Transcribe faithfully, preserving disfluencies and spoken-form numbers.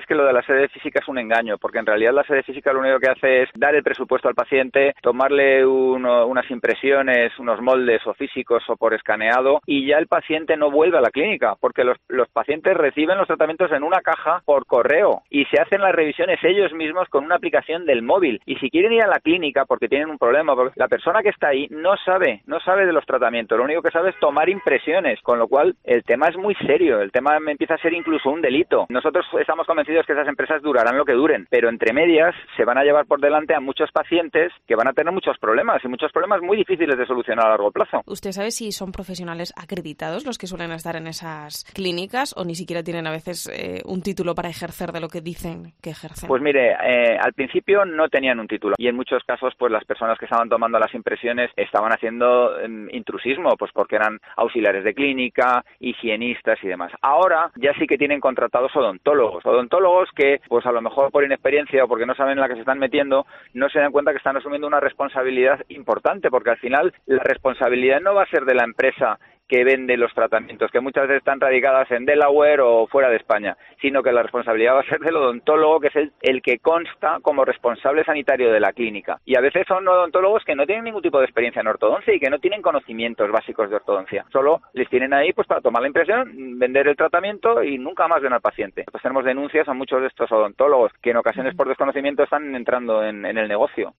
que lo de la sede física es un engaño, porque en realidad la sede física lo único que hace es dar el presupuesto al paciente, tomarle uno, unas impresiones, unos moldes o físicos o por escaneado, y ya el paciente no vuelve a la clínica, porque los, los pacientes reciben los tratamientos en una caja por correo y se hacen las revisiones ellos mismos con una aplicación del móvil. Y si quieren ir a la clínica porque tienen un problema, porque la persona que está ahí no sabe, no sabe de los tratamientos, lo único que sabe es tomar impresiones, con lo cual el tema es muy serio, el tema empieza a ser incluso un delito. Nosotros estamos convencidos que esas empresas durarán lo que duren, pero entre medias se van a llevar por delante a muchos pacientes que van a tener muchos problemas y muchos problemas muy difíciles de solucionar a largo plazo. ¿Usted sabe si son profesionales acreditados los que suelen estar en esas clínicas o ni siquiera tienen a veces eh, un título para ejercer de lo que dicen que ejercen? Pues mire, eh, al principio no tenían un título y en muchos casos pues las personas que estaban tomando las impresiones estaban haciendo eh, intrusismo, pues porque eran auxiliares de clínica, higienistas y demás. Ahora ya sí que tienen contratados odontólogos, odontólogos que pues a lo mejor por inexperiencia o porque no saben en la que se están metiendo, no se dan cuenta que están asumiendo una responsabilidad importante, porque al final la responsabilidad no va a ser de la empresa que vende los tratamientos, que muchas veces están radicadas en Delaware o fuera de España, sino que la responsabilidad va a ser del odontólogo, que es el, el que consta como responsable sanitario de la clínica. Y a veces son odontólogos que no tienen ningún tipo de experiencia en ortodoncia y que no tienen conocimientos básicos de ortodoncia. Solo les tienen ahí pues para tomar la impresión, vender el tratamiento y nunca más ven al paciente. Pues tenemos denuncias a muchos de estos odontólogos que en ocasiones por desconocimiento están entrando en, en el negocio.